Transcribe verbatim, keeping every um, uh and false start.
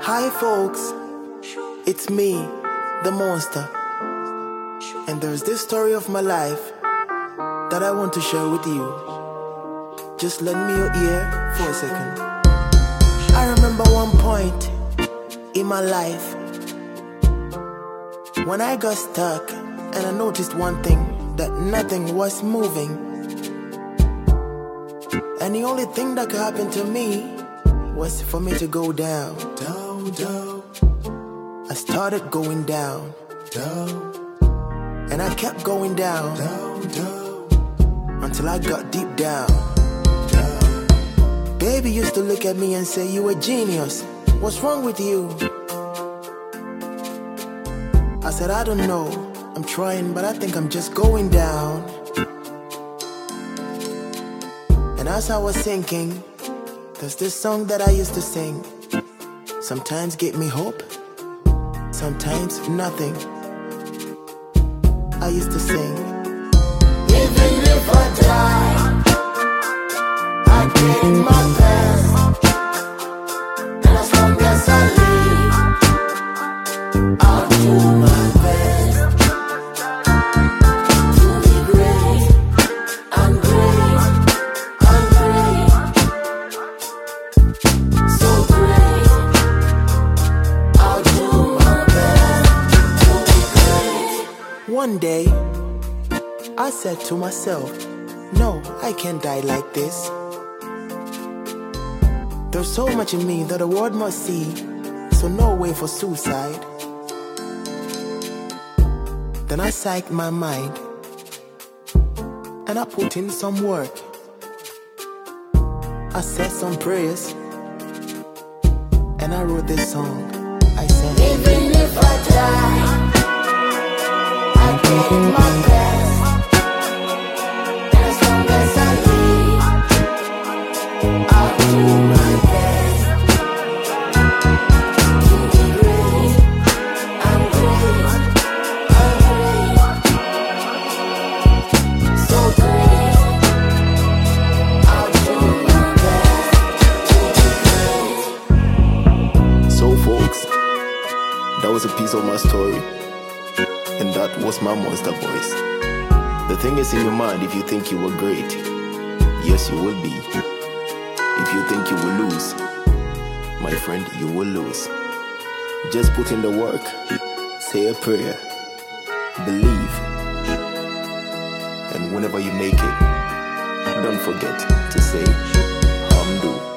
Hi folks, it's me, the monster, and there's this story of my life that I want to share with you. Just lend me your ear for a second. I remember one point in my life when I got stuck and I noticed one thing, that nothing was moving. And the only thing that could happen to me was for me to go down. Down, down. I started going down. Down. And I kept going down. Down, down. Until I got deep down. Down. Baby used to look at me and say, "You a genius. What's wrong with you?" I said, "I don't know. I'm trying, but I think I'm just going down." And as I was thinking, there's this song that I used to sing. Sometimes give me hope, sometimes nothing. I used to sing, even if I die, I did my best. And as long as I live, I'll do my best to be great. I'm great, I'm great, so great. I'll do my best to be great. One day, I said to myself, no, I can't die like this. There's so much in me that the world must see, so no way for suicide. Then I psyched my mind, and I put in some work. I said some prayers, and I wrote this song. I said, even if I die, I did my best. And as long as I live, I'll do my best to be great. I'm great, I'm great, so great. I'll do my best to be great. So folks, that was a piece of my story, and that was my monster voice. The thing is in your mind, if you think you were great, yes you will be. If you think you will lose, my friend, you will lose. Just put in the work, say a prayer, believe, and whenever you make it, don't forget to say, Hamdu.